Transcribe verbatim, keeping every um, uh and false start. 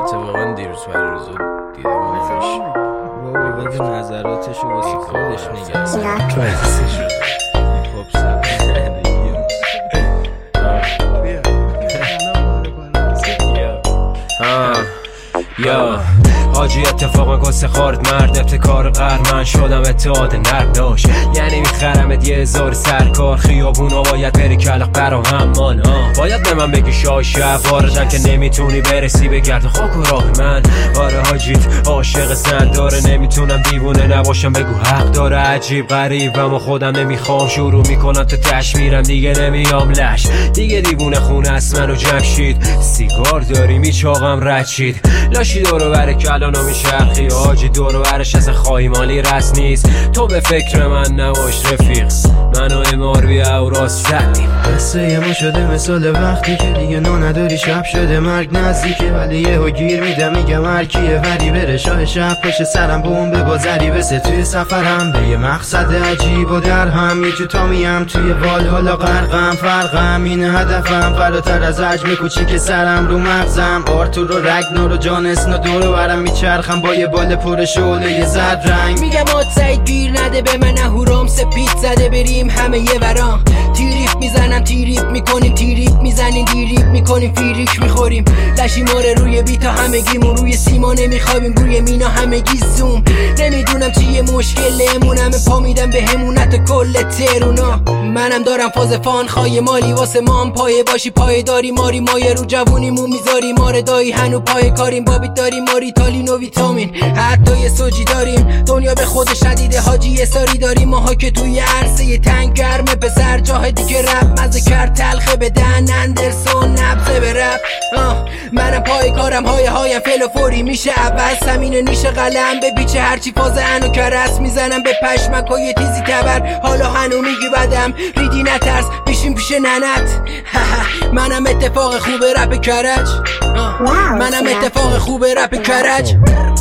اتفاقا دیروز پریروز دیده بودمش. بابا بده نظراتشو واسه خودش نگه. خب سر یا حاجی اتفاقا گسه خارد مرد ابتکار قهر من شدم اتحاد نرم داشت یعنی میخرمت یه هزار سرکار خیابونا باید بری کلق برام همان باید به من بگی شاه شب وارجم که نمیتونی برسی به گرد خاک و راه من آره حاجیت عاشق زن داره نمیتونم دیوونه نباشم بگو حق داره عجیب غریبم و خودم نمیخوام شروع میکنم تا تش میرم دیگه نمیام لش دیگه دیوونه خونه است منو جمشید سیگار داری میچاقم رچید لاشی دورو بره کلانو میشرخی حاجی دورو برش از خواهی مالی رس نیست تو به فکر من نباش رفیق منو امار بی اوراس ردیم قصه ما شده مثال وقتی که دیگه نو نداری شب شده مرگ نزدیکه ولی یهو گیر میده میگم هرکیه وری بره شاه شب پشت سرم بمب بازری بسه توی سفرم به یه مقصد عجیب و در هم یه جو تا میم توی وال حالا غرقم فرقم این هدفم فراتر از حجم کوچیک سرم رو مغزم آرتور و رگنور و جان اسنا دورو برم میچرخم با یه بال پر شعله یه زرد رنگ میگم آت سعید گیر نده به من اهورام سپید زده بریم همه یه ورام تیریف میزنم تیریف میکنیم تیریف میزنیم دیریف میکنیم فیریک میخوریم لشی ماره روی بیتا همگیمون روی سیما نمیخوابیم روی مینا همگی زوم نمیدونم چیه مشکلمون همه پا میدم به همونت کل ترونا منم دارم فاز فان خواهی مالی واسه ما هم پایه باشی پایه داری ماری مایه رو جوونیمون میذاری ماره دایی هنو پای کاریم بابیت داریم ماری تالین و ویتامین هر دوی سوجی داریم دنیا به خودش ندیده حاجی اساری داریم ماها که توی عرصه تنگ گرمه پسر جاهدی که رب مزه کرد تلخه بدن اندرسون نبزه به رب منم پای کارم های هایم فل و فوری میشه اول سمین نیشه قلم به بیچه هرچی فاز انو کرس میزنم به پشمک و یه تیزی تبر حالا هنو میگی بدم ریدی نترس بیشیم پیش ننت منم اتفاق خوب رپ کرج منم اتفاق خوب رپ کرج